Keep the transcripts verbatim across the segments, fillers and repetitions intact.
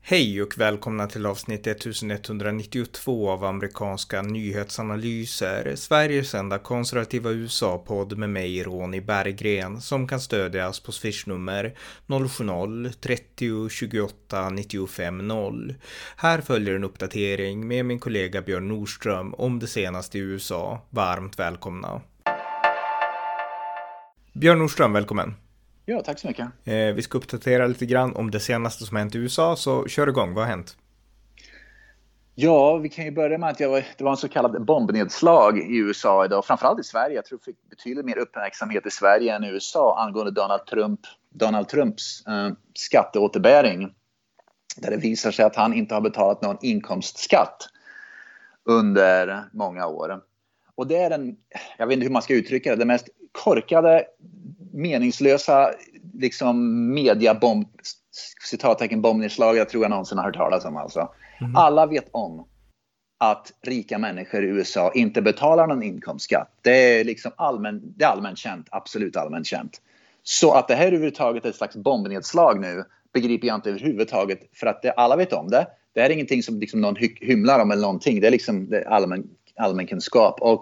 Hej och välkomna till avsnitt elvanittiotvå av amerikanska nyhetsanalyser, Sveriges enda konservativa U S A-podd med mig, Ronny Berggren, som kan stödjas på swishnummer noll sju noll trettio tjugoåtta nittiofem noll. Här följer en uppdatering med min kollega Björn Nordström om det senaste i U S A. Varmt välkomna. Björn Nordström, välkommen. Ja, tack så mycket. Eh, vi ska uppdatera lite grann om det senaste som hänt i U S A, så kör igång. Vad har hänt? Ja, vi kan ju börja med att jag var, det var en så kallad bombnedslag i U S A idag. Framförallt i Sverige. Jag tror det fick betydligt mer uppmärksamhet i Sverige än i U S A angående Donald Trump, Donald Trumps eh, skatteåterbäring. Där det visar sig att han inte har betalat någon inkomstskatt under många år. Och det är den, jag vet inte hur man ska uttrycka det, det mest korkade, meningslösa liksom mediabomb, citattecken bombnedslag jag tror jag någonsin har hört talas om. Alltså. Mm. Alla vet om att rika människor i U S A inte betalar någon inkomstskatt. Det är liksom allmän, det är allmänt känt, absolut allmänt känt. Så att det här överhuvudtaget är ett slags bombnedslag nu begriper jag inte överhuvudtaget, för att det, alla vet om det. Det här är ingenting som liksom någon hy- hymlar om eller någonting. Det är liksom det är allmän, allmän kunskap. Och,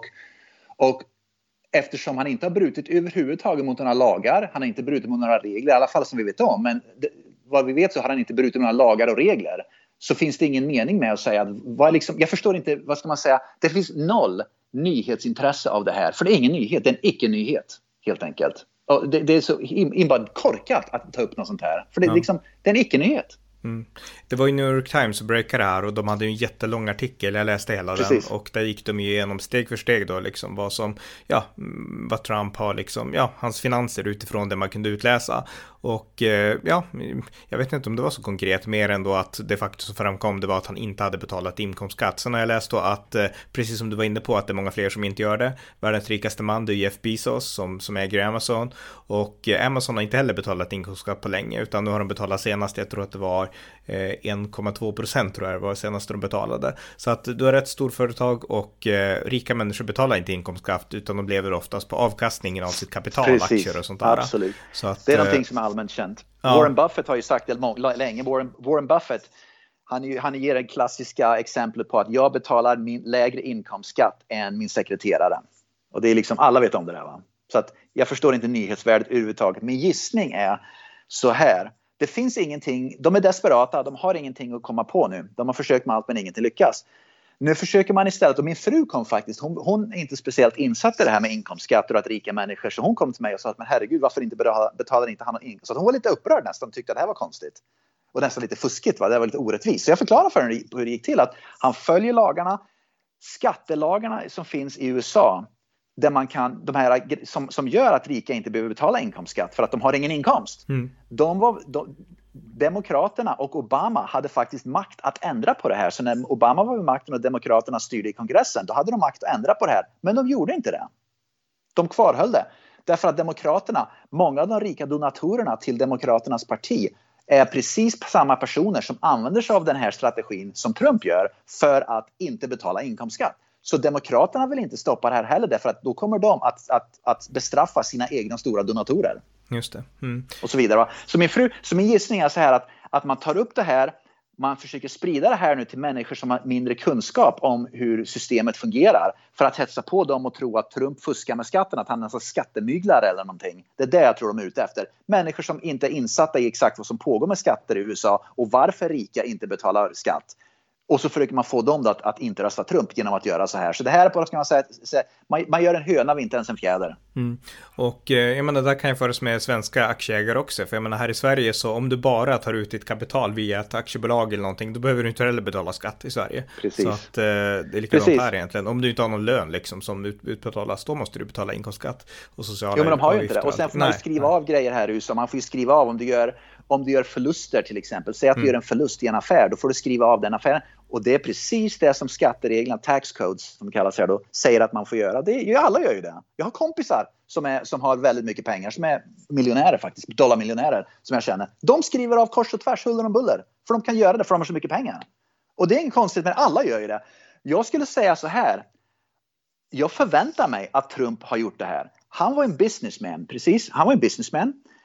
och eftersom han inte har brutit överhuvudtaget mot några lagar, han har inte brutit mot några regler, i alla fall som vi vet om, men det, vad vi vet så har han inte brutit några lagar och regler, så finns det ingen mening med att säga att, vad liksom, jag förstår inte, vad ska man säga, det finns noll nyhetsintresse av det här, för det är ingen nyhet, det är en icke-nyhet helt enkelt. Och det, det är så inbart korkat att ta upp något sånt här, för det, ja. liksom, det är en icke-nyhet. Mm. Det var ju New York Times som breakade det här och de hade ju en jättelång artikel, jag läste hela Precis. den och där gick de igenom steg för steg då liksom vad som, ja, vad Trump har liksom, ja, hans finanser utifrån det man kunde utläsa. Och eh, ja, jag vet inte om det var så konkret, mer än då att det faktiskt som framkom det var att han inte hade betalat inkomstskatt. Sen har jag läst då att, eh, precis som du var inne på, att det är många fler som inte gör det. Världens rikaste man, det är Jeff Bezos som, som äger Amazon. Och eh, Amazon har inte heller betalat inkomstskatt på länge, utan nu har de betalat senast, jag tror att det var eh, en komma två procent tror jag det var senast de betalade. Så att du har ett stort företag och eh, rika människor betalar inte inkomstskatt, utan de lever oftast på avkastningen av sitt kapital, Precis. aktier och sånt där. Absolut. Så att, det är någonting som är allmänt känt. Ja. Warren Buffett har ju sagt det länge. Warren, Warren Buffett, han, han ger en klassiska exempel på att jag betalar min lägre inkomstskatt än min sekreterare. Och det är liksom, alla vet om det där, va? Så att jag förstår inte nyhetsvärdet överhuvudtaget. Min gissning är så här. Det finns ingenting, de är desperata, de har ingenting att komma på nu. De har försökt med allt men ingenting lyckas. Nu försöker man istället, och min fru kom faktiskt, hon, hon är inte speciellt insatt i det här med inkomstskatter och att rika människor, så hon kom till mig och sa att men herregud, varför inte betalar inte han någon inkomst? Så hon var lite upprörd nästan, tyckte att det här var konstigt. Och nästan lite fuskigt, va? Det var lite orättvist. Så jag förklarar för henne hur det gick till, att han följer lagarna, skattelagarna som finns i U S A, där man kan, de här som, som gör att rika inte behöver betala inkomstskatt för att de har ingen inkomst. Mm. De var... De, Demokraterna och Obama hade faktiskt makt att ändra på det här. Så när Obama var vid makten och Demokraterna styrde i kongressen, då hade de makt att ändra på det här. Men de gjorde inte det. De kvarhöll det. Därför att Demokraterna, många av de rika donatorerna till Demokraternas parti är precis samma personer som använder sig av den här strategin som Trump gör för att inte betala inkomstskatt. Så Demokraterna vill inte stoppa det här heller, därför att då kommer de att, att, att bestraffa sina egna stora donatorer. Just det. Mm. Och så vidare. Så min, fru, så min gissning är så här att, att man tar upp det här, man försöker sprida det här nu till människor som har mindre kunskap om hur systemet fungerar, för att hetsa på dem och tro att Trump fuskar med skatten, att han är en skattemyglare eller någonting. Det är det jag tror de är ute efter. Människor som inte är insatta i exakt vad som pågår med skatter i U S A och varför rika inte betalar skatt. Och så försöker man få dem att, att inte rösta Trump genom att göra så här. Så det här är på, ska man säga, man, man gör en höna av inte ens en fjäder. Mm. Och eh, jag menar, där kan jag föras med svenska aktieägare också. För jag menar, här i Sverige, så om du bara tar ut ditt kapital via ett aktiebolag eller någonting, då behöver du inte heller betala skatt i Sverige. Precis. Så att eh, det är likadant Precis. här egentligen. Om du inte har någon lön liksom, som ut, utbetalas, då måste du betala inkomstskatt och sociala Jo, men de har ju inte det. Och sen får man ju skriva nej. av grejer här i U S A. Man får ju skriva av om du gör, om du gör förluster till exempel. Säg att mm. du gör en förlust i en affär, då får du skriva av den affären. Och det är precis det som skattereglerna, tax codes som det kallas här då, säger att man får göra. Det gör, alla gör ju det. Jag har kompisar som, är, som har väldigt mycket pengar, som är miljonärer faktiskt, dollarmiljonärer som jag känner. De skriver av kors och tvärs, huller och buller. För de kan göra det, för de har så mycket pengar. Och det är inget konstigt, men alla gör ju det. Jag skulle säga så här. Jag förväntar mig att Trump har gjort det här. Han var en businessman, precis. Han var en businessman.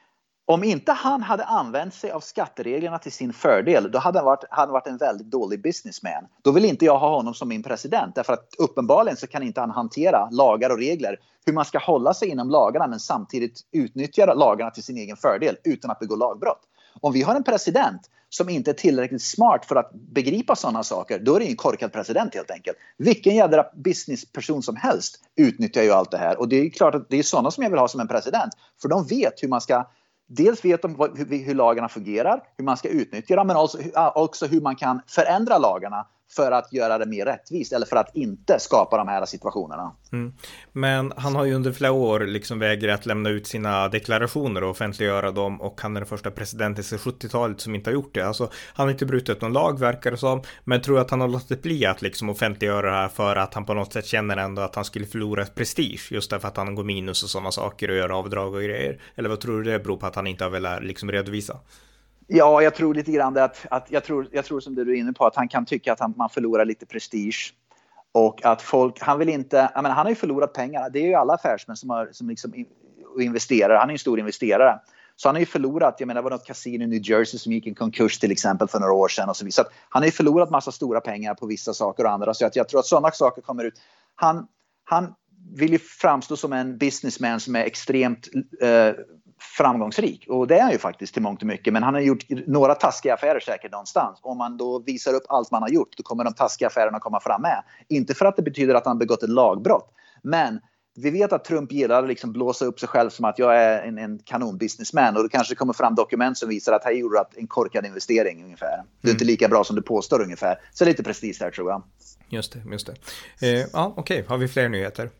Om inte han hade använt sig av skattereglerna till sin fördel, då hade han varit, hade han varit en väldigt dålig businessman. Då vill inte jag ha honom som min president. Därför att uppenbarligen så kan inte han hantera lagar och regler. Hur man ska hålla sig inom lagarna men samtidigt utnyttja lagarna till sin egen fördel utan att begå lagbrott. Om vi har en president som inte är tillräckligt smart för att begripa sådana saker, då är det en korkad president helt enkelt. Vilken jädra businessperson som helst utnyttjar ju allt det här. Och det är klart att det är sådana som jag vill ha som en president. För de vet hur man ska... Dels vet de hur, hur lagarna fungerar, hur man ska utnyttja dem, men också, också hur man kan förändra lagarna för att göra det mer rättvist eller för att inte skapa de här situationerna. Mm. Men han har ju under flera år liksom vägrat lämna ut sina deklarationer och offentliggöra dem, och han är den första presidenten sedan sjuttiotalet som inte har gjort det. Alltså, han har inte brutit någon lag, verkar det som, men tror att han har låtit bli att liksom offentliggöra det här för att han på något sätt känner ändå att han skulle förlora prestige, just därför att han går minus och sådana saker och gör avdrag och grejer. Eller vad tror du det beror på att han inte har velat liksom redovisa? Ja, jag tror lite grann att, att jag, tror, jag tror som du är inne på att han kan tycka att han, man förlorar lite prestige. Och att folk, han vill inte, jag menar, han har ju förlorat pengar. Det är ju alla affärsmän som, har, som liksom investerar. Han är ju en stor investerare. Så han har ju förlorat, jag menar det var något kasino i New Jersey som gick i konkurs till exempel för några år sedan. Och så vidare. Så att han har ju förlorat massa stora pengar på vissa saker och andra. Så att jag tror att sådana saker kommer ut. Han, han vill ju framstå som en businessman som är extremt... Eh, framgångsrik, och det är han ju faktiskt till mångt och mycket, men han har gjort några taskiga affärer säkert någonstans. Om man då visar upp allt man har gjort, då kommer de taskiga affärerna komma fram med. Inte för att det betyder att han begått ett lagbrott, men vi vet att Trump gillar att liksom blåsa upp sig själv som att jag är en, en kanon-businessman, och det kanske kommer fram dokument som visar att han gjorde en korkad investering ungefär. Det är mm. inte lika bra som du påstår ungefär. Så lite prestige där tror jag. Just det, just det. Eh, ja, okej. Okay. Har vi fler nyheter?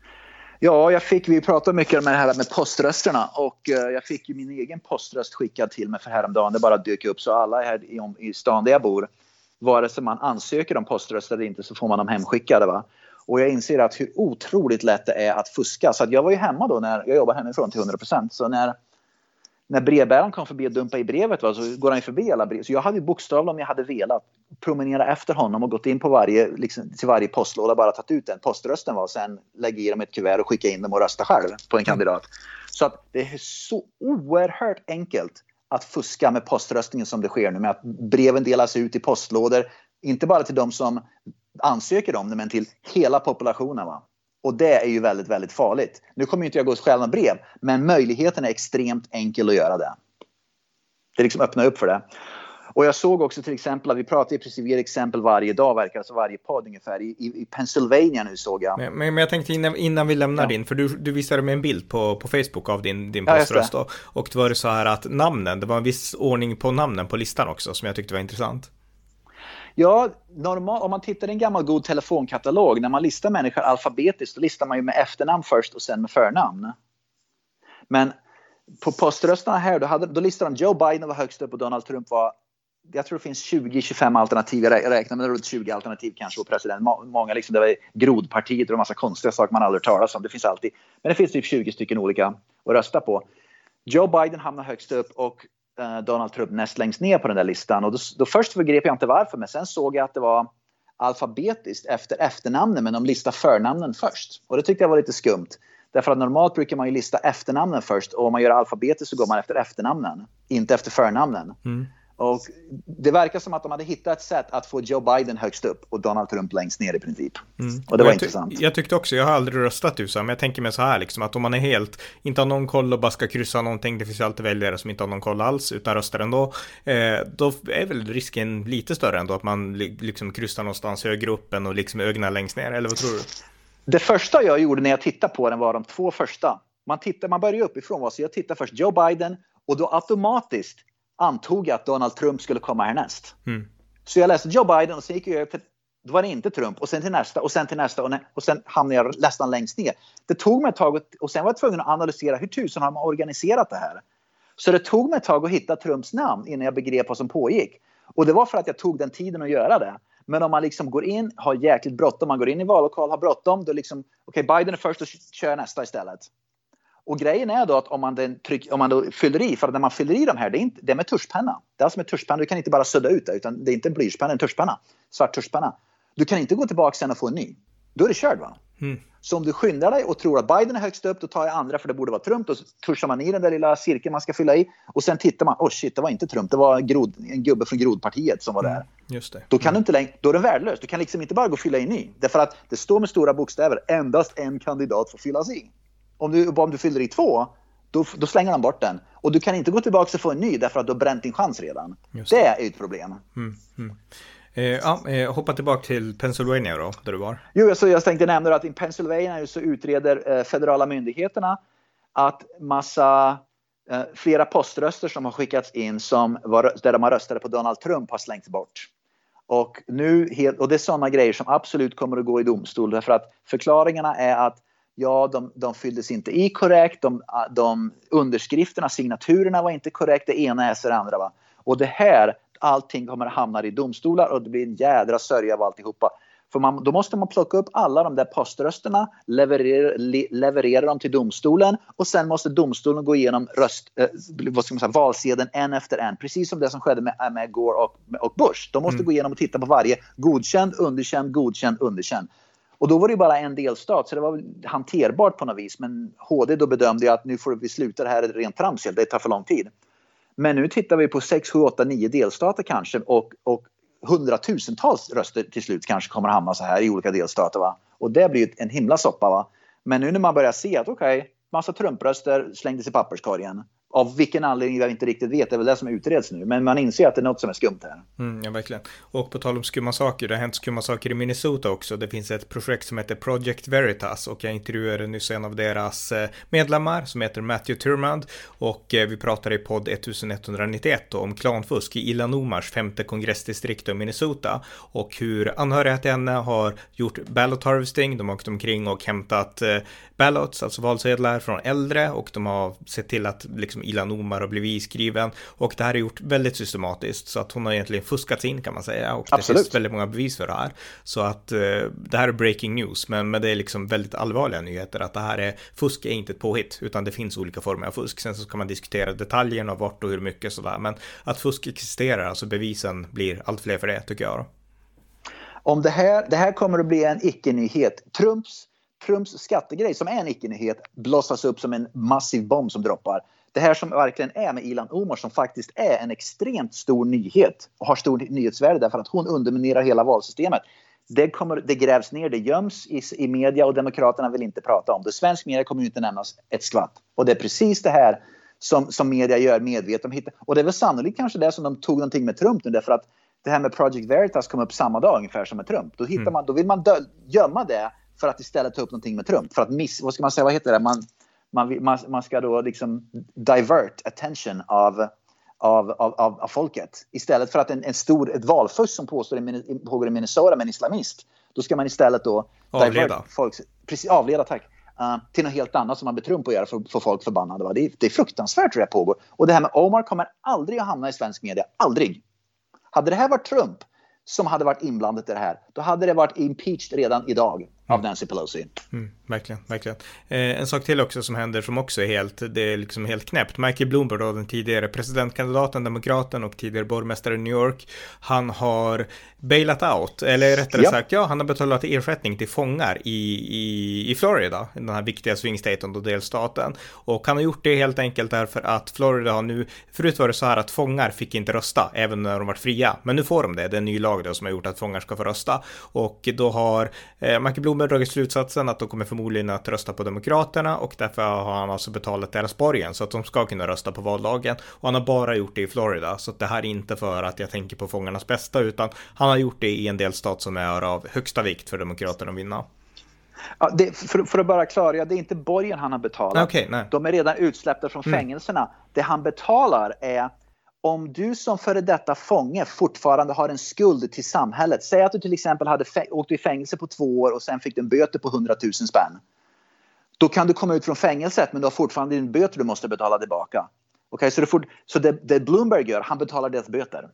Ja, jag fick, vi pratade mycket om det här med poströsterna, och jag fick ju min egen poströst skickad till mig för häromdagen. Det bara dök upp, så alla här i, i stan där jag bor, vare sig man ansöker om poströster eller inte, så får man dem hemskickade, va? Och jag inser att hur otroligt lätt det är att fuska. Så att jag var ju hemma då, när jag jobbar hemifrån till hundra procent. Så när, när brevbäraren kom förbi och dumpade i brevet, va, så går han ju förbi alla brev. Så jag hade ju bokstavligen, om jag hade velat, promenera efter honom och gått in på varje, liksom, till varje postlåda, bara tagit ut den poströsten, var, och sen lägga i dem ett kuvert och skicka in dem och rösta själv på en kandidat. Så att det är så oerhört enkelt att fuska med poströstningen som det sker nu, med att breven delas ut i postlådor, inte bara till de som ansöker om det, men till hela populationen, va? Och det är ju väldigt, väldigt farligt. Nu kommer inte jag gå och stjäla brev, men möjligheten är extremt enkel att göra det. Det liksom öppnar upp för det. Och jag såg också till exempel att vi pratar i princip ett exempel varje dag, verkar alltså varje podd ungefär. I, i, i Pennsylvania nu såg jag. Men, men jag tänkte innan, innan vi lämnar ja. din, för du, du visade mig en bild på, på Facebook av din, din poströst. Ja, och det var det så här att namnen, det var en viss ordning på namnen på listan också som jag tyckte var intressant. Ja, normal, om man tittar i en gammal god telefonkatalog, när man listar människor alfabetiskt, då listar man ju med efternamn först och sen med förnamn. Men på poströsterna här, då, hade, då listar de Joe Biden var högst upp och Donald Trump var, jag tror det finns tjugo till tjugofem alternativ, jag räknar med runt tjugo alternativ kanske, och president. Många liksom, det var grodpartiet och en massa konstiga saker man aldrig talas om. Det finns alltid, men det finns typ tjugo stycken olika att rösta på. Joe Biden hamnar högst upp och uh, Donald Trump näst längst ner på den där listan. Och då, då först förgrep jag inte varför, men sen såg jag att det var alfabetiskt efter efternamnen, men de listar förnamnen först. Och det tyckte jag var lite skumt. Därför att normalt brukar man ju lista efternamnen först, och om man gör alfabetiskt så går man efter efternamnen, inte efter förnamnen. Mm. Och det verkar som att de hade hittat ett sätt att få Joe Biden högst upp och Donald Trump längst ner i princip. Mm. Och det var jag intressant. Ty- jag tyckte också, jag har aldrig röstat U S A, men jag tänker mig så här liksom, att om man är helt, inte har någon koll och bara ska kryssa någonting, det finns ju alltid väljare som inte har någon koll alls utan röstar ändå, eh, då är väl risken lite större ändå att man liksom kryssar någonstans högre upp än och liksom ögnar längst ner, eller vad tror du? Det första jag gjorde när jag tittade på den var de två första. Man, tittar, man börjar uppifrån, så jag tittade först Joe Biden, och då automatiskt antog jag att Donald Trump skulle komma härnäst. Mm. Så jag läste Joe Biden och sen gick jag till, då var det inte Trump, och sen till nästa och sen till nästa och, nä, och sen hamnade jag nästan längst ner. Det tog mig ett tag, och sen var jag tvungen att analysera hur tusen har man organiserat det här. Så det tog mig ett tag att hitta Trumps namn innan jag begrep vad som pågick. Och det var för att jag tog den tiden att göra det. Men om man liksom går in, har jäkligt bråttom, man går in i vallokal, har bråttom, då liksom, okej, okay, Biden är först och kör nästa istället. Och grejen är då att om man, den tryck, om man då fyller i, för att när man fyller i de här, det är, inte, det är med tuschpenna. Det är alltså med tuschpenna, du kan inte bara sudda ut det, utan det är inte en blyertspenna, en tuschpenna, svart tuschpenna. Du kan inte gå tillbaka sen och få en ny. Då är det körd, va? Mm. Så om du skyndar dig och tror att Biden är högst upp, då tar jag andra för det borde vara Trump. Då tuschar man i den där lilla cirkeln man ska fylla i. Och sen tittar man, åh oh shit, det var inte Trump, det var grod, en gubbe från grodpartiet som var där. Mm, just det. Då kan mm. du inte längre, då är den värdelös. Du kan liksom inte bara gå och fylla i ny. Därför att det står med stora bokstäver, endast en kandidat får fyllas i. Om du, om du fyller i två, då, då slänger de bort den. Och du kan inte gå tillbaka och få en ny därför att du har bränt din chans redan. Just det. Det är ett problem. Mm, mm. Eh, ja, eh, hoppa tillbaka till Pennsylvania då, där du var. Jo, så jag tänkte nämna att i Pennsylvania så utreder eh, federala myndigheterna att massa eh, flera poströster som har skickats in som var, där de har röstade på Donald Trump har slängts bort. Och, nu, och det är sådana grejer som absolut kommer att gå i domstol, därför att förklaringarna är att ja, de, de fylldes inte i korrekt, de, de underskrifterna, signaturerna var inte korrekt, det ena är så det andra va. Och det här, allting kommer att hamna i domstolar och det blir en jädra sörja av alltihopa. För man, då måste man plocka upp alla de där poströsterna, leverera, le, leverera dem till domstolen och sen måste domstolen gå igenom röst, eh, vad ska man säga, valsedeln en efter en. Precis som det som skedde med, med Gore och, och Bush. De måste mm. gå igenom och titta på varje godkänd, underkänd, godkänd, underkänd. Och då var det bara en delstat så det var hanterbart på något vis. Men H D då bedömde att nu får vi sluta det här rent tramsigt, det tar för lång tid. Men nu tittar vi på sex, sju, åtta, nio delstater kanske och, och hundratusentals röster till slut kanske kommer att hamna så här i olika delstater va. Och det blir ju en himla soppa va. Men nu när man börjar se att okej, okay, massa Trump-röster slängdes i papperskorgen. Av vilken anledning jag inte riktigt vet, det är väl det som utreds nu. Men man inser att det är något som är skumt här. Mm, ja, verkligen. Och på tal om skumma saker, det har hänt skumma saker i Minnesota också. Det finns ett projekt som heter Project Veritas och jag intervjuade nyss en av deras medlemmar som heter Matthew Thurmond. Och vi pratade i podd elvanittioett om klanfusk i Illanomars femte kongressdistrikt i Minnesota. Och hur anhöriga till henne har gjort ballot harvesting. De har åkt omkring och hämtat ballots, alltså valsedlar från äldre. Och de har sett till att liksom Illanomar har blivit iskriven och det här är gjort väldigt systematiskt så att hon har egentligen fuskats in kan man säga och det Absolut. Finns väldigt många bevis för det här så att eh, det här är breaking news men, men det är liksom väldigt allvarliga nyheter att det här är, fusk är inte ett påhitt utan det finns olika former av fusk, sen så kan man diskutera detaljerna och vart och hur mycket sådär men att fusk existerar, alltså bevisen blir allt fler för det tycker jag då. Om det här, det här kommer att bli en icke-nyhet. Trumps Trumps skattegrej som är en icke-nyhet blossas upp som en massiv bomb som droppar. Det här som verkligen är med Ilhan Omar som faktiskt är en extremt stor nyhet och har stor nyhetsvärde därför att hon underminerar hela valsystemet. Det, kommer, det grävs ner, det göms i, i media och demokraterna vill inte prata om det. Svensk media kommer inte nämnas ett skvatt. Och det är precis det här som, som media gör medvetet. Och det är väl sannolikt kanske det som de tog någonting med Trump nu därför att det här med Project Veritas kom upp samma dag ungefär som med Trump. Då, hittar mm. man, då vill man dö, gömma det för att istället ta upp någonting med Trump. För att miss, vad ska man säga, vad heter det? Man, man, man, man ska då liksom divert attention av, av, av, av, av folket. Istället för att en, en stor, ett valfusk som påstår i, pågår i Minnesota med en islamist. Då ska man istället då avleda. Folk, precis, avleda, tack. Uh, till något helt annat som man blir Trump på att göra för att få folk förbannade. Va? Det, är, det är fruktansvärt hur det pågår. Och det här med Omar kommer aldrig att hamna i svensk media. Aldrig. Hade det här varit Trump som hade varit inblandat i det här, då hade det varit impeached redan idag av Nancy Pelosi. Mm, verkligen, verkligen. Eh, en sak till också som händer som också är helt, det är liksom helt knäppt. Michael Bloomberg, då, den tidigare presidentkandidaten, demokraten och tidigare borgmästare i New York, han har bailat out, eller rättare ja. sagt, ja, han har betalat ersättning till fångar i, i, i Florida, den här viktiga swingstaten och delstaten. Och han har gjort det helt enkelt därför att Florida har nu, förut var det så här att fångar fick inte rösta, även när de var fria. Men nu får de det, det är en ny lag då, som har gjort att fångar ska få rösta. Och då har eh, Michael Bloomberg dragit slutsatsen att de kommer förmodligen att rösta på demokraterna och därför har han alltså betalat deras borgen så att de ska kunna rösta på valdagen. Och han har bara gjort det i Florida, så att det här är inte för att jag tänker på fångarnas bästa, utan han har gjort det i en delstat som är av högsta vikt för demokraterna att vinna. Ja, det, för, för att bara klargöra, det är inte borgen han har betalat. Okay, nej. De är redan utsläppta från mm. fängelserna. Det han betalar är om du som före detta fånge fortfarande har en skuld till samhället. Säg att du till exempel hade fäng- åkt i fängelse på två år och sen fick du en böter på hundratusen spänn. Då kan du komma ut från fängelset men du har fortfarande din böter du måste betala tillbaka. Okay, så det, får, så det, det Bloomberg gör, han betalar deras böter.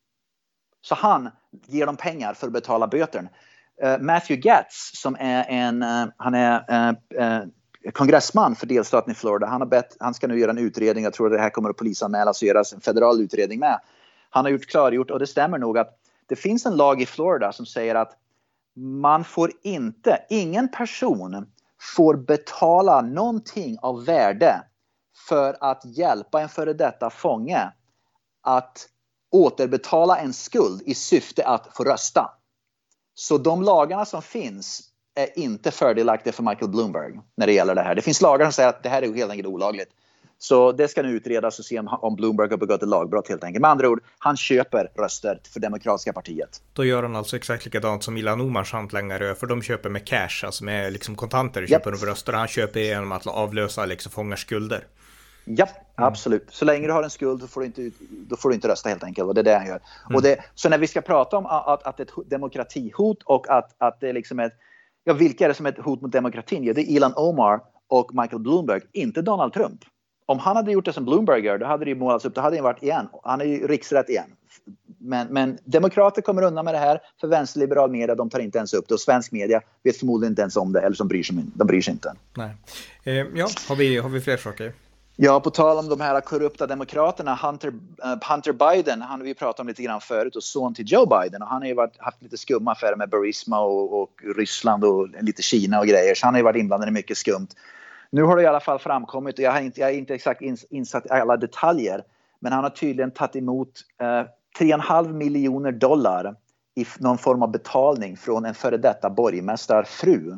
Så han ger dem pengar för att betala bötern. Uh, Matthew Gaetz som är en, uh, han är uh, uh, kongressman för delstaten i Florida. Han har bett, han ska nu göra en utredning. Jag tror att det här kommer att polisanmälas och göras en federal utredning med. Han har gjort klargjort, och det stämmer nog, att det finns en lag i Florida som säger att man får inte, ingen person får betala någonting av värde för att hjälpa en före detta fånge att återbetala en skuld i syfte att få rösta. Så de lagarna som finns är inte fördelaktiga för Michael Bloomberg när det gäller det här. Det finns lagar som säger att det här är helt enkelt olagligt. Så det ska nu utredas och se om Bloomberg har begått ett lagbrott helt enkelt. Med andra ord, han köper röster för Demokratiska partiet. Då gör han alltså exakt likadant som Ilhan Omars handlangare, för de köper med cash, alltså med liksom kontanter, köper yep. de röster. Han köper genom att avlösa liksom fångars skulder. Ja, absolut. Så länge du har en skuld då får du inte, då får du inte rösta helt enkelt. Och det är det han gör. Mm. Och det, så när vi ska prata om att, att ett demokratihot och att, att det är liksom ett, ja, vilka är det som är ett hot mot demokratin? Ja, det är Ilhan Omar och Michael Bloomberg, inte Donald Trump. Om han hade gjort det som Bloomberg gör, då hade det ju målats upp, då hade det varit igen. Han är ju riksrätt igen. Men, men demokrater kommer undan med det här, för vänsterliberal media, de tar inte ens upp det. Och svensk media vet förmodligen inte ens om det, eller som bryr sig, de bryr sig inte. Nej. Eh, ja, har vi, har vi fler saker? Ja, på tal om de här korrupta demokraterna, Hunter, uh, Hunter Biden, han har vi pratat om lite grann förut, och son till Joe Biden. Och han har ju varit, haft lite skumma affärer med Burisma och, och Ryssland och lite Kina och grejer. Så han har ju varit inblandad i mycket skumt. Nu har det i alla fall framkommit, och jag har inte, jag är inte exakt insatt i alla detaljer, men han har tydligen tagit emot uh, tre komma fem miljoner dollar i någon form av betalning från en före detta borgmästarfru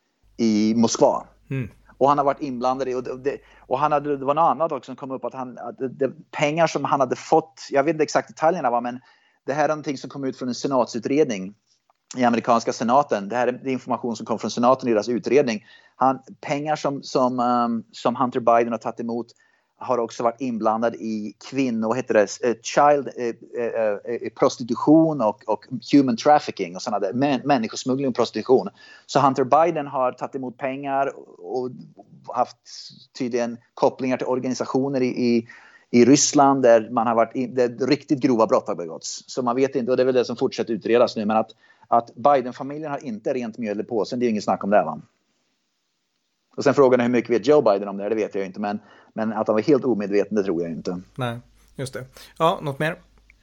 i Moskva. Mm. Och han har varit inblandad i, och, det, och han hade, det var något annat också som kom upp, att han, att det, pengar som han hade fått, jag vet inte exakt detaljerna va, men det här är någonting som kom ut från en senatsutredning i amerikanska senaten. Det här är information som kom från senaten i deras utredning. Han, pengar som, som, um, som Hunter Biden har tagit emot har också varit inblandad i kvinnor, vad heter det, child eh, eh, prostitution och, och human trafficking och sådana där, män, människosmuggling och prostitution. Så Hunter Biden har tagit emot pengar och haft tydligen kopplingar till organisationer i, i, i Ryssland där man har varit, där riktigt grova brott har begåtts. Så man vet inte, och det är väl det som fortsätter utredas nu, men att, att Biden-familjen har inte rent mjöl i påsen, det är ju inget snack om det, va? Och sen frågan är hur mycket vet Joe Biden om det, det vet jag inte. Men, men att han var helt omedveten, det tror jag inte. Nej, just det. Ja, något mer?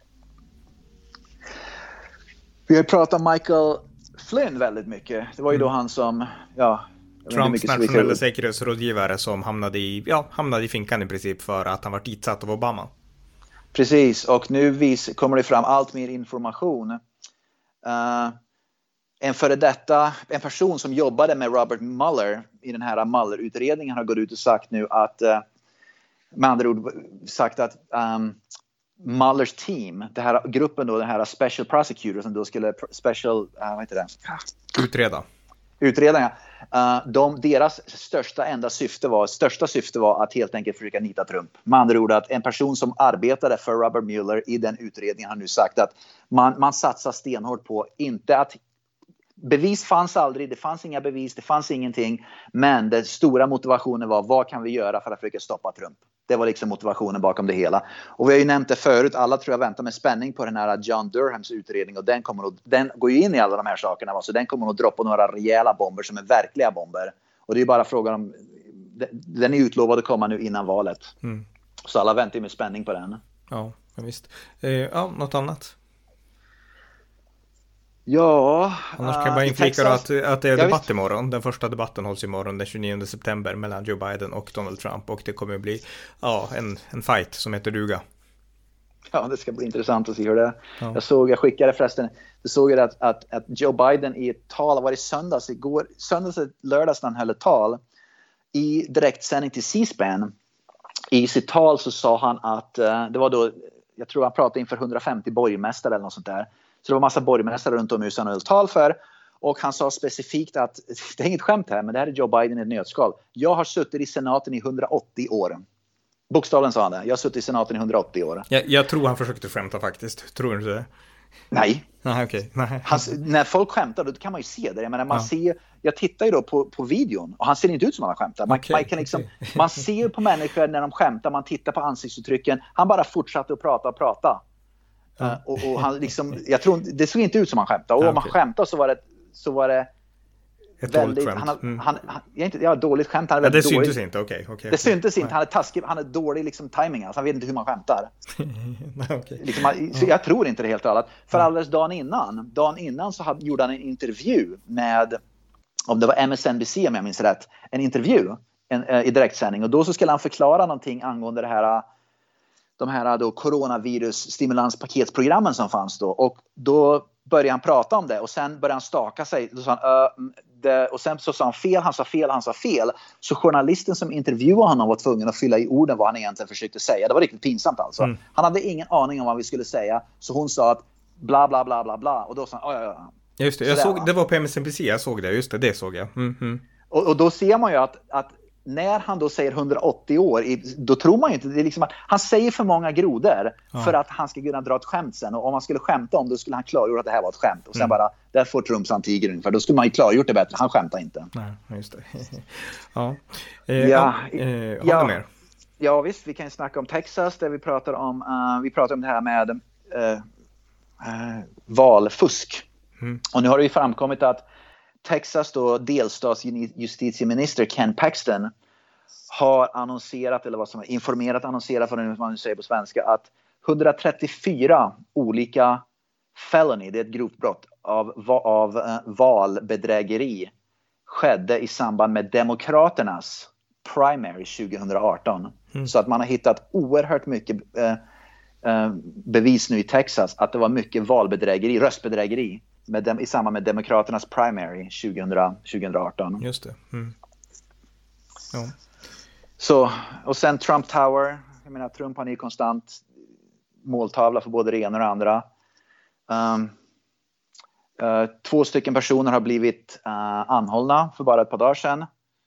Vi har pratat om Michael Flynn väldigt mycket. Det var ju mm. då han som, ja... Trumps nationella säkerhetsrådgivare som hamnade i, ja, hamnade i finkan i princip för att han var ditsatt av Obama. Precis, och nu vis, kommer det fram allt mer information. Uh, En före detta, en person som jobbade med Robert Mueller i den här Mueller-utredningen har gått ut och sagt nu att, med andra ord sagt att um, Muellers team, den här gruppen då, den här special prosecutor som då skulle special, uh, vad heter det? Utreda. Utredarna, uh, de, deras största enda syfte var, största syfte var att helt enkelt försöka nita Trump. Med andra ord att en person som arbetade för Robert Mueller i den utredningen har nu sagt att man, man satsar stenhårt på inte att bevis fanns aldrig, det fanns inga bevis, det fanns ingenting. Men den stora motivationen var, vad kan vi göra för att försöka stoppa Trump? Det var liksom motivationen bakom det hela. Och vi har ju nämnt det förut, alla tror jag väntar med spänning på den här John Durhams utredning. Och den, kommer att, den går ju in i alla de här sakerna. Så den kommer att droppa några rejäla bomber som är verkliga bomber. Och det är ju bara frågan om, den är utlovad att komma nu innan valet. Mm. Så alla väntar med spänning på den. Ja, visst. Eh, ja, något annat? Ja, annars kan jag bara inflika då att, att det är debatt vet. imorgon. Den första debatten hålls imorgon den tjugonionde september mellan Joe Biden och Donald Trump. Och det kommer att bli ja, en, en fight som heter duga. Ja, det ska bli intressant att se hur det är. Ja. Jag såg, jag skickade förresten, jag såg att, att, att Joe Biden i ett tal, var det söndags igår, söndags och lördags när han höll ett tal i direktsändning till C-SPAN. I sitt tal så sa han att, det var då, jag tror han pratade inför hundrafemtio borgmästare eller något sånt där. Så det var massa borgmästare runt om i U S A han höll tal för. Och han sa specifikt att, det är inget skämt här, men det här är Joe Biden i ett nötskal. Jag har suttit i senaten i hundraåttio år. Bokstavligen sa han det. Jag har suttit i senaten i hundraåttio år. Jag, jag tror han försökte skämta faktiskt. Tror du det? Nej. Nej, okej. Nej. Han, när folk skämtar då kan man ju se det. Jag menar, man ja. ser, jag tittar ju då på, på videon och han ser inte ut som han skämtar. Man, okay, man, kan liksom, okay. man ser ju på människor när de skämtar, man tittar på ansiktsuttrycken. Han bara fortsatte att prata och prata. Ja. Uh, och, och han liksom, jag tror, det såg inte ut som han skämtade. Och ja, om okay. han skämtade så var det, så var det Ett väldigt, dåligt skämt. han, Mm. han, han, jag inte, ja, dåligt skämt. Han är ja, det syntes dålig. inte, okej. Okay, okay, det syntes okay. inte, han är taskig, han är dålig liksom timing, alltså, han vet inte hur man skämtar. okay. liksom, man, så jag tror inte det helt och hållet. För mm. alldeles dagen innan, dagen innan så hade, gjorde han en intervju med, om det var M S N B C om jag minns rätt, en intervju en, uh, i direktsändning. Och då så skulle han förklara någonting angående det här, de här då coronavirus stimulanspaketsprogrammen som fanns då. Och då började han prata om det och sen började han staka sig. Då sa han, uh, det, och sen så sa han fel, han sa fel, han sa fel. Så journalisten som intervjuade honom var tvungen att fylla i orden vad han egentligen försökte säga. Det var riktigt pinsamt alltså. Mm. Han hade ingen aning om vad vi skulle säga. Så hon sa att bla bla bla bla bla. Och då sa han, ja ja ja. Just det, jag såg, det var på M S N B C, jag såg det, just det, det såg jag. Mm, mm. Och, och då ser man ju att, att när han då säger hundraåttio år, då tror man ju inte, det är liksom att han säger för många grodor ja. för att han ska kunna dra ett skämt sen. Och om man skulle skämta om, då skulle han klargöra att det här var ett skämt. Och sen mm. bara, där får Trump san tiger ungefär. Då skulle man ju klargjort det bättre, han skämtar inte. Nej, just det. ja. Eh, ja, eh, har ja, du mer? Ja visst, vi kan ju snacka om Texas där vi pratar om, uh, vi pratar om det här med uh, uh, valfusk. Mm. Och nu har det ju framkommit att Texas då delstatsjustitieminister Ken Paxton har annonserat, eller vad som är informerat, annonserat, vad man säger på svenska, att hundratrettiofyra olika felony, det är ett grovt brott av, av uh, valbedrägeri skedde i samband med demokraternas primary tjugohundraarton. Mm. Så att man har hittat oerhört mycket uh, uh, bevis nu i Texas att det var mycket valbedrägeri, röstbedrägeri med dem, i samband med demokraternas primary tjugohundraarton. Just det. Mm. Ja. Så, och sen Trump Tower. Jag menar, Trump har ju konstant måltavla för både det ena och det andra. Um, uh, två stycken personer har blivit uh, anhållna för bara ett par dagar sedan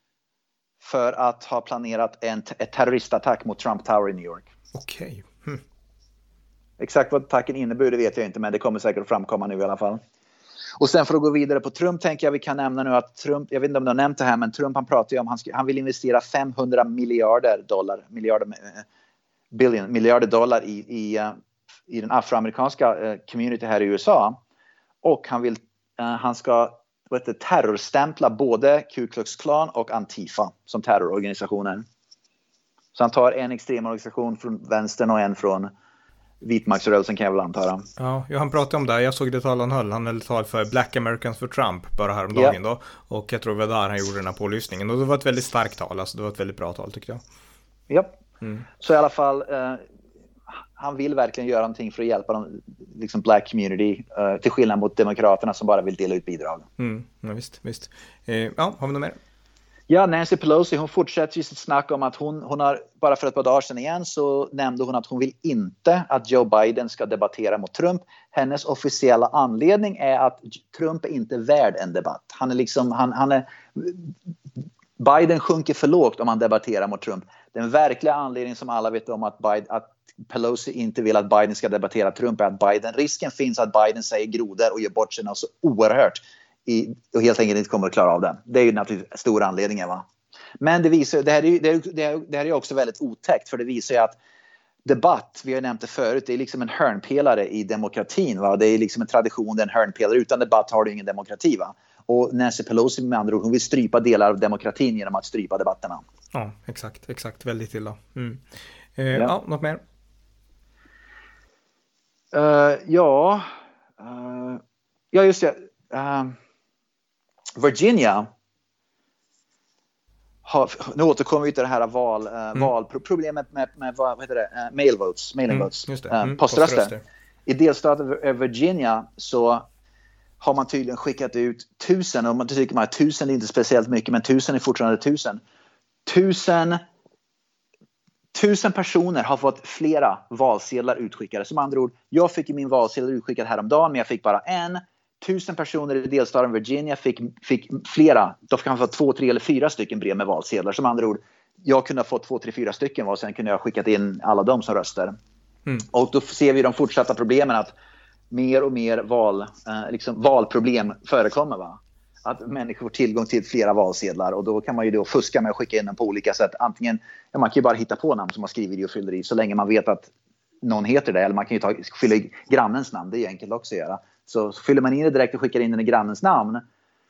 för att ha planerat en t- ett terroristattack mot Trump Tower i New York. Okej. Okay. Hmm. Exakt vad attacken innebär det vet jag inte, men det kommer säkert att framkomma nu i alla fall. Och sen för att gå vidare på Trump tänker jag vi kan nämna nu att Trump, jag vet inte om du har nämnt det här, men Trump han pratar ju om, han, ska, han vill investera femhundra miljarder dollar, miljarder, billion, miljarder dollar i, i, uh, i den afroamerikanska uh, community här i U S A. Och han vill, uh, han ska vet du, terrorstämpla både Ku Klux Klan och Antifa som terrororganisationer. Så han tar en extrem organisation från vänstern och en från vitmaktsrörelsen kan jag väl anta. Ja, han pratade om det. Jag såg det tal han höll. Han höll tal för Black Americans for Trump bara häromdagen yeah. då. Och jag tror det var där han gjorde den här pålysningen. Och det var ett väldigt starkt tal. Alltså det var ett väldigt bra tal tyckte jag. Ja, mm. Så i alla fall eh, han vill verkligen göra någonting för att hjälpa dem, liksom black community eh, till skillnad mot demokraterna som bara vill dela ut bidrag. Mm, ja, visst, visst. Eh, ja, har vi något mer? Ja, Nancy Pelosi, hon fortsätter ju sitt snack om att hon, hon har, bara för ett par dagar sedan igen så nämnde hon att hon vill inte att Joe Biden ska debattera mot Trump. Hennes officiella anledning är att Trump är inte värd en debatt. Han är liksom, han, han är, Biden sjunker för lågt om han debatterar mot Trump. Den verkliga anledningen som alla vet om att, Biden, att Pelosi inte vill att Biden ska debattera Trump är att Biden, risken finns att Biden säger grodor och gör bort sig så oerhört. I, och helt enkelt inte kommer att klara av det. Det är ju naturligtvis stor anledning, va? Men det visar, det här är ju det är, det är, det här är också väldigt otäckt, för det visar ju att debatt, vi har nämnt det förut, det är liksom en hörnpelare i demokratin, va? Det är liksom en tradition, det är en hörnpelare. Utan debatt har du ingen demokrati, va? Och Nancy Pelosi med andra ord, hon vill strypa delar av demokratin genom att strypa debatterna. Ja, exakt, exakt, väldigt illa. Mm. Eh, ja. ja, något mer? Uh, ja, uh, ja just det. Uh, Virginia har, nu återkommer vi till det här val, uh, mm. valproblemet med, med vad heter det, uh, mail votes, mailing mm, votes, uh, mm, poströster. poströster. I delstaten Virginia så har man tydligen skickat ut tusen, och man tycker man att tusen är inte speciellt mycket, men tusen är fortfarande tusen. Tusen, tusen personer har fått flera valsedlar utskickade. Som andra ord, jag fick min valsedel utskickad häromdagen, men jag fick bara en. Tusen personer i delstaten Virginia fick, fick flera, de kan få två, tre eller fyra stycken brev med valsedlar. Som andra ord, jag kunde ha fått två, tre, fyra stycken och sen kunde jag ha skickat in alla dem som röster. Mm. Och då ser vi de fortsatta problemen att mer och mer val, eh, liksom valproblem förekommer, va? Att människor får tillgång till flera valsedlar, och då kan man ju då fuska med att skicka in dem på olika sätt. Antingen, ja, man kan ju bara hitta på namn som man skriver i och fyller i så länge man vet att någon heter det, eller man kan ju ta, fylla i grannens namn, det är ju enkelt också att göra. Så fyller man in det direkt och skickar in den i grannens namn,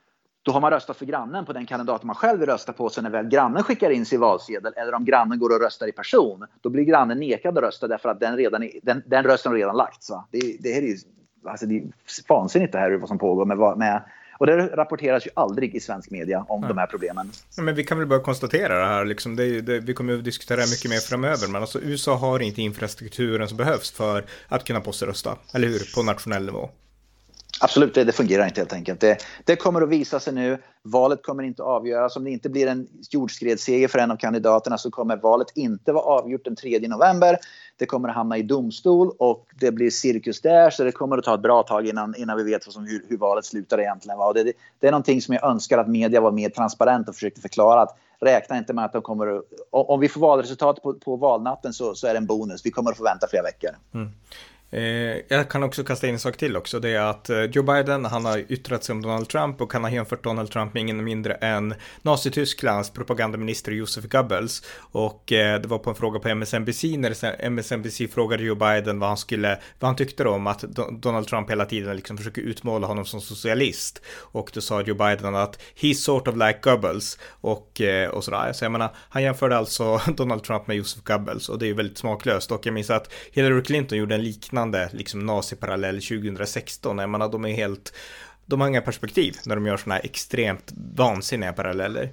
då har man röstat för grannen på den kandidat man själv vill rösta på. Så när väl grannen skickar in sin valsedel, eller om grannen går och röstar i person, då blir grannen nekad att rösta därför att den, redan är, den, den rösten redan lagts. Va? Det, det här är ju alltså det är vansinnigt det här vad som pågår med, med och det rapporteras ju aldrig i svensk media om ja. de här problemen. Ja, men vi kan väl bara konstatera det här. Liksom. Det, det, vi kommer att diskutera mycket mer framöver. Men alltså, U S A har inte infrastrukturen som behövs för att kunna poströsta. Eller hur? På nationell nivå. Absolut, det, det fungerar inte helt enkelt. Det, det kommer att visa sig nu. Valet kommer inte att avgöras. Om det inte blir en jordskredsseger för en av kandidaterna så kommer valet inte vara avgjort den tredje november. Det kommer att hamna i domstol och det blir cirkus där. Så det kommer att ta ett bra tag innan, innan vi vet vad som, hur, hur valet slutar egentligen. Och det, det, det är någonting som jag önskar att media var mer transparent och försökte förklara. Att räkna inte med att de kommer att, om vi får valresultat på, på valnatten så, så är det en bonus. Vi kommer att få vänta flera veckor. Mm. Jag kan också kasta in en sak till också. Det är att Joe Biden, han har yttrat sig om Donald Trump och han har jämfört Donald Trump med ingen mindre än Nazitysklands propagandaminister Joseph Goebbels. Och det var på en fråga på M S N B C när M S N B C frågade Joe Biden vad han skulle, vad han tyckte om att Donald Trump hela tiden liksom försöker utmåla honom som socialist. Och då sa Joe Biden att he's sort of like Goebbels och, och sådär. Så jag menar, han jämförde alltså Donald Trump med Joseph Goebbels och det är ju väldigt smaklöst. Och jag minns att Hillary Clinton gjorde en liknande liksom naziparallell tjugohundrasexton. Jag menar, de är helt, de har inga perspektiv när de gör såna här extremt vansinniga paralleller.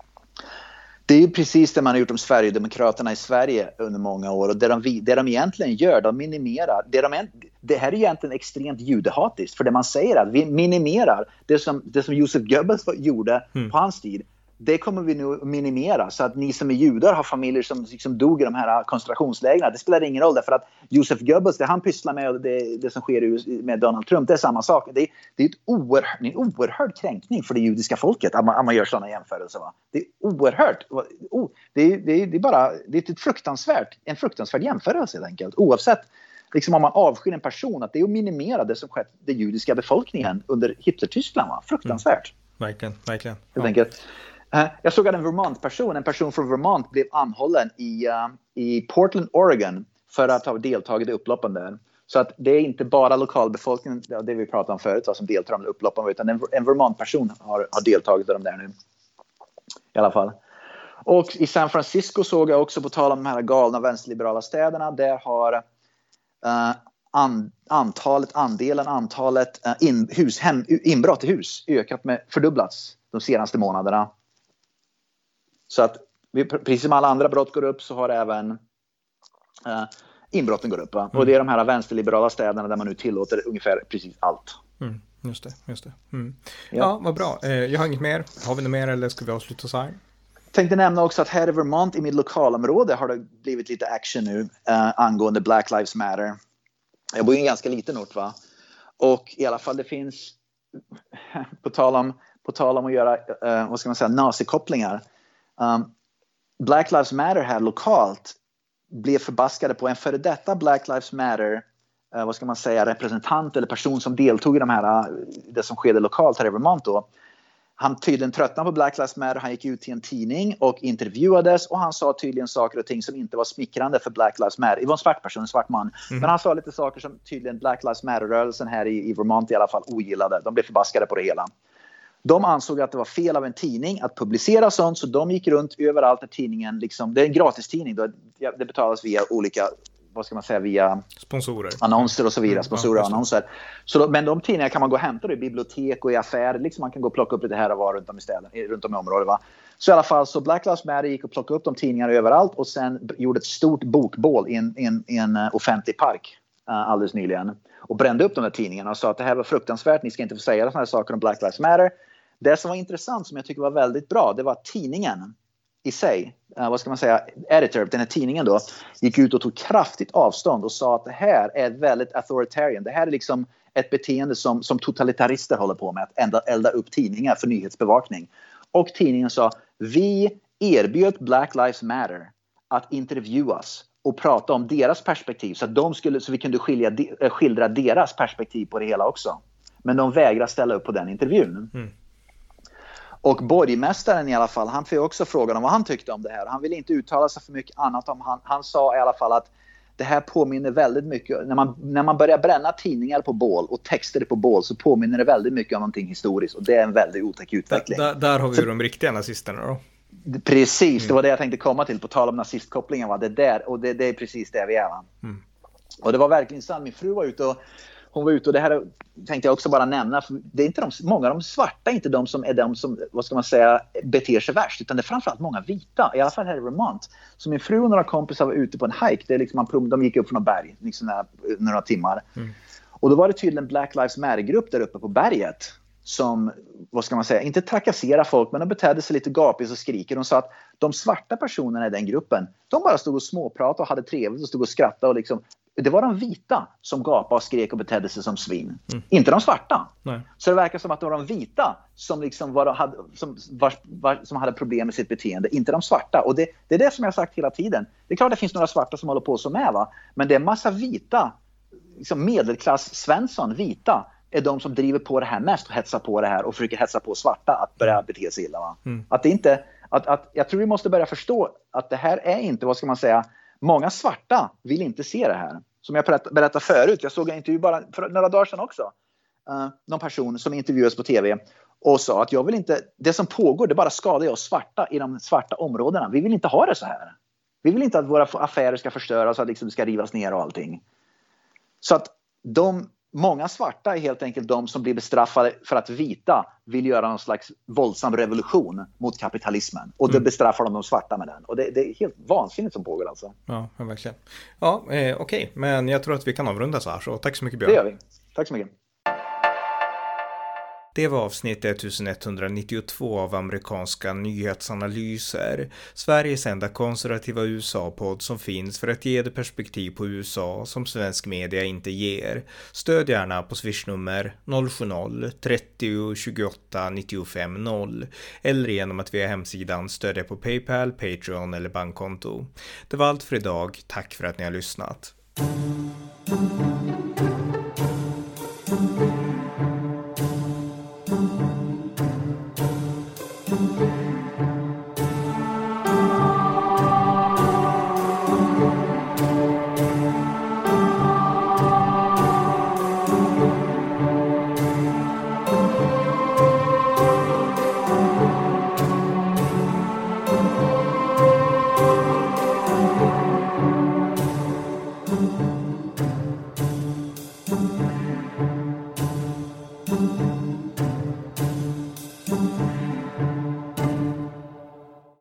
Det är ju precis det man har gjort om Sverigedemokraterna i Sverige under många år. Och det de, det de egentligen gör, de minimerar. Det, de, det här är egentligen extremt judehatiskt. För det man säger är att vi minimerar det som, det som Joseph Goebbels gjorde mm. på hans tid. Det kommer vi nu minimera så att ni som är judar har familjer som liksom dog i de här koncentrationslägren. Det spelar ingen roll därför att Joseph Goebbels, det han pysslar med och det, det som sker med Donald Trump, det är samma sak. Det är, det är ett oerhört, en oerhörd kränkning för det judiska folket att man, att man gör sådana jämförelser. Va? Det är oerhört. Oh, det, är, det, är, det är bara det är ett fruktansvärt, en fruktansvärd jämförelse helt enkelt. Oavsett liksom om man avskyr en person, att det är att minimera det som skett den judiska befolkningen under Hitler-Tyskland. Va? Fruktansvärt. Mm. Verkligen, verkligen. Helt ja. enkelt. Jag såg att en Vermont-person, en person från Vermont blev anhållen i, uh, i Portland, Oregon för att ha deltagit i upploppen där. Så att det är inte bara lokalbefolkningen, det vi pratade om förut, som deltar i de upploppen, utan en, en Vermont-person har, har deltagit i dem där nu. I alla fall. Och i San Francisco såg jag också, på tal om de här galna vänsterliberala städerna, där har uh, an, antalet, andelen, antalet uh, in, hus, hem, inbrott i hus ökat med, fördubblats de senaste månaderna. Så att vi, precis som alla andra brott går upp så har även uh, inbrotten går upp. Va? Mm. Och det är de här vänsterliberala städerna där man nu tillåter ungefär precis allt. Mm, just det, just det. Mm. Ja. ja, vad bra. Eh, jag har inget mer. Har vi något mer eller ska vi avsluta så här? Tänkte nämna också att här i Vermont i mitt lokalområde har det blivit lite action nu uh, angående Black Lives Matter. Jag bor i en ganska liten ort, va? Och i alla fall det finns på tal om, på tal om att göra uh, vad ska man säga, nazikopplingar. Um, Black Lives Matter här lokalt blev förbaskade på en före detta Black Lives Matter uh, vad ska man säga, representant eller person som deltog i de här, uh, det som skedde lokalt här i Vermont då. Han tydligen tröttnade på Black Lives Matter. Han gick ut till en tidning och intervjuades och han sa tydligen saker och ting som inte var smickrande för Black Lives Matter. Det var en svart person, en svart man. Mm. Men han sa lite saker som tydligen Black Lives Matter-rörelsen här i, i Vermont i alla fall ogillade. De blev förbaskade på det hela. De ansåg att det var fel av en tidning att publicera sånt, så de gick runt överallt där tidningen, liksom, det är en gratis tidning, då, det betalas via olika, vad ska man säga, via sponsorer, annonser och så vidare, sponsorer och annonser. Så då, men de tidningarna kan man gå och hämta i bibliotek och i affärer, liksom man kan gå och plocka upp lite här och var runt om i städerna, runt om i området, va. Så i alla fall, så Black Lives Matter gick och plockade upp de tidningarna överallt och sen gjorde ett stort bokbål i en, en, en offentlig park uh, alldeles nyligen och brände upp de där tidningarna och sa att det här var fruktansvärt, ni ska inte få säga sådana här saker om Black Lives Matter. Det som var intressant, som jag tycker var väldigt bra, det var att tidningen i sig, uh, vad ska man säga, editor, den här tidningen då, gick ut och tog kraftigt avstånd och sa att det här är väldigt authoritarian. Det här är liksom ett beteende som, som totalitarister håller på med, att elda, elda upp tidningar för nyhetsbevakning. Och tidningen sa, vi erbjöd Black Lives Matter att intervjuas och prata om deras perspektiv så att de skulle, så vi kunde skilja, skildra deras perspektiv på det hela också. Men de vägrar ställa upp på den intervjun. Mm. Och borgmästaren i alla fall, han fick också frågan om vad han tyckte om det här. Han ville inte uttala sig för mycket annat om han. Han sa i alla fall att det här påminner väldigt mycket, när man, när man börjar bränna tidningar på bål och texter på bål, så påminner det väldigt mycket om någonting historiskt, och det är en väldigt otäck utveckling. Där, där har vi ju de riktiga nazisterna då. Precis, mm. det var det jag tänkte komma till på tal om nazistkopplingen, va? Det där, och det, det är precis det vi är, va? Mm. Och det var verkligen sant. Min fru var ute och hon var ute och det här tänkte jag också bara nämna, för det är inte de, många av de svarta är inte de som är de som, vad ska man säga, beter sig värst, utan det är framförallt många vita, i alla fall här i Vermont. Så min fru och några kompisar var ute på en hike, det är liksom, de gick upp från en berg liksom några, några timmar. Mm. Och då var det tydligen Black Lives Matter-grupp där uppe på berget som, vad ska man säga, inte trakasserar folk, men de betedde sig lite gapigt och skriker. De sa att de svarta personerna i den gruppen, de bara stod och småpratade och hade trevligt och stod och skrattade och liksom, det var de vita som gapade och skrek och betedde sig som svin. Mm. Inte de svarta. Nej. Så det verkar som att det var de vita som, liksom var, hade, som, var, var, som hade problem med sitt beteende. Inte de svarta. Och det, det är det som jag har sagt hela tiden. Det är klart det finns några svarta som håller på som är, va? Men det är massa vita, liksom medelklass Svensson, vita, är de som driver på det här mest och hetsar på det här och försöker hetsa på svarta att börja bete sig illa, va? Mm. Att det inte, att, att, jag tror vi måste börja förstå att det här är inte, vad ska man säga, många svarta vill inte se det här. Som jag berättade förut, jag såg en intervju bara för några dagar sedan också. Uh, någon person som intervjuades på tv och sa att jag vill inte, det som pågår, det bara skadar oss svarta i de svarta områdena. Vi vill inte ha det så här. Vi vill inte att våra affärer ska förstöras och att liksom det ska rivas ner och allting. Så att de, många svarta är helt enkelt de som blir bestraffade för att vita vill göra någon slags våldsam revolution mot kapitalismen. Och då mm. bestraffar de de svarta med den. Och det, det är helt vansinnigt som pågår alltså. Ja, verkligen. Ja, eh, okej. Okay. Men jag tror att vi kan avrunda så här. Så tack så mycket, Björn. Det gör vi. Tack så mycket. Det var avsnitt ettusenetthundranittiotvå av amerikanska nyhetsanalyser, Sveriges enda konservativa U S A-podd som finns för att ge det perspektiv på U S A som svensk media inte ger. Stöd gärna på swishnummer noll sju noll trettio tjugoåtta nittiofem noll eller genom att via hemsidan stödja på PayPal, Patreon eller bankkonto. Det var allt för idag. Tack för att ni har lyssnat.